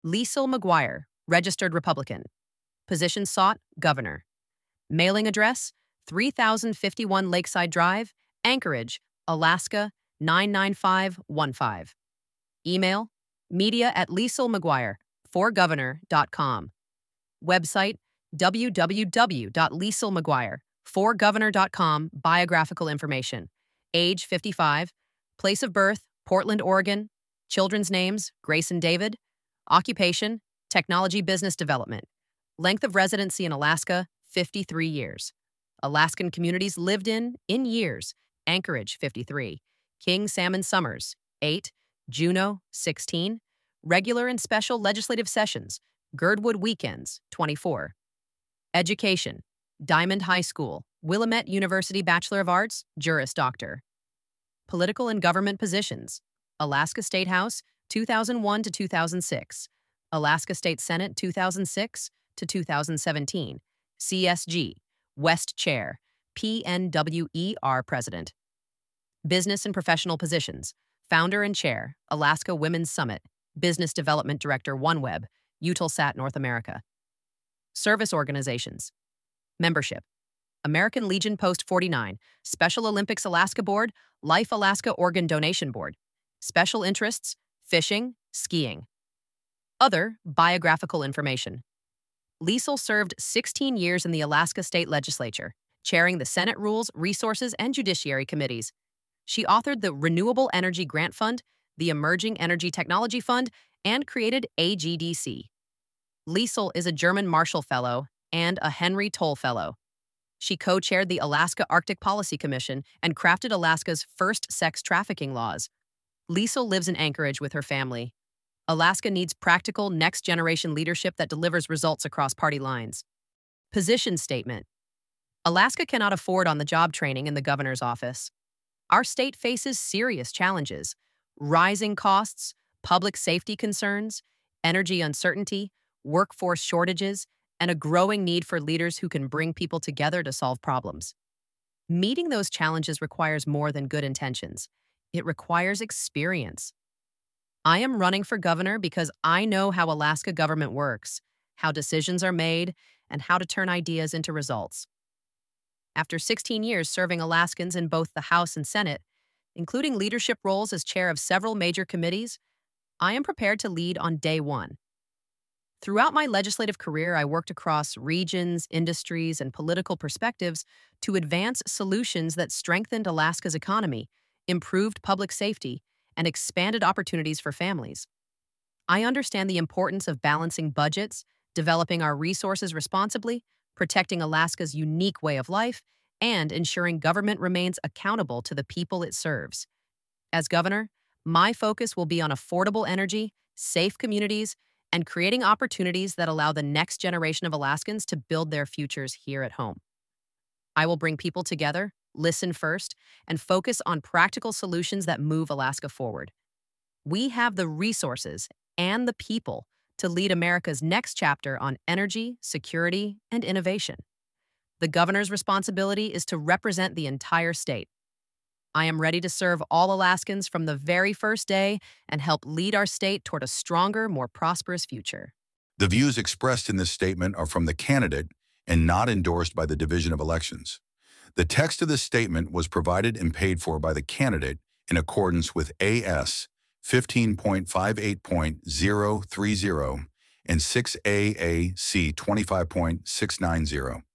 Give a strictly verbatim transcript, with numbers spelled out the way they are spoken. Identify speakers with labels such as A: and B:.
A: Liesl McGuire, registered Republican. Position sought, governor. Mailing address, three thousand fifty-one Lakeside Drive, Anchorage, Alaska, nine nine five one five. Email, media at liesl mcguire for governor dot com. Website, w w w dot liesl mcguire for governor dot com. Biographical information. Age, fifty-five. Place of birth, Portland, Oregon. Children's names, Grace and David. Occupation, technology business development. Length of residency in Alaska, fifty-three years. Alaskan communities lived in, in years. Anchorage, fifty-three. King Salmon Summers, eight. Juneau, sixteen. Regular and special legislative sessions. Girdwood weekends, twenty-four. Education, Diamond High School, Willamette University Bachelor of Arts, Juris Doctor. Political and government positions, Alaska State House, two thousand one to two thousand six. Alaska State Senate, two thousand six to two thousand seventeen. C S G, West Chair, P N W E R President. Business and professional positions, Founder and Chair, Alaska Women's Summit, Business Development Director, OneWeb, Eutelsat North America. Service organizations. Membership, American Legion Post forty-nine, Special Olympics Alaska Board, Life Alaska Organ Donation Board. Special interests, fishing, skiing. Other biographical information. Liesl served sixteen years in the Alaska State Legislature, chairing the Senate Rules, Resources, and Judiciary Committees. She authored the Renewable Energy Grant Fund, the Emerging Energy Technology Fund, and created A G D C. Liesl is a German Marshall Fellow and a Henry Toll Fellow. She co-chaired the Alaska Arctic Policy Commission and crafted Alaska's first sex trafficking laws. Liesl lives in Anchorage with her family. Alaska needs practical, next-generation leadership that delivers results across party lines. Position statement. Alaska cannot afford on-the-job training in the governor's office. Our state faces serious challenges: rising costs, public safety concerns, energy uncertainty, workforce shortages, and a growing need for leaders who can bring people together to solve problems. Meeting those challenges requires more than good intentions. It requires experience. I am running for governor because I know how Alaska government works, how decisions are made, and how to turn ideas into results. After sixteen years serving Alaskans in both the House and Senate, including leadership roles as chair of several major committees, I am prepared to lead on day one. Throughout my legislative career, I worked across regions, industries, and political perspectives to advance solutions that strengthened Alaska's economy, improved public safety, and expanded opportunities for families. I understand the importance of balancing budgets, developing our resources responsibly, protecting Alaska's unique way of life, and ensuring government remains accountable to the people it serves. As governor, my focus will be on affordable energy, safe communities, and creating opportunities that allow the next generation of Alaskans to build their futures here at home. I will bring people together, listen first, and focus on practical solutions that move Alaska forward. We have the resources and the people to lead America's next chapter on energy, security, and innovation. The governor's responsibility is to represent the entire state. I am ready to serve all Alaskans from the very first day and help lead our state toward a stronger, more prosperous future.
B: The views expressed in this statement are from the candidate and not endorsed by the Division of Elections. The text of this statement was provided and paid for by the candidate in accordance with A S fifteen point fifty-eight point zero three zero and six A A C twenty-five point six nine zero.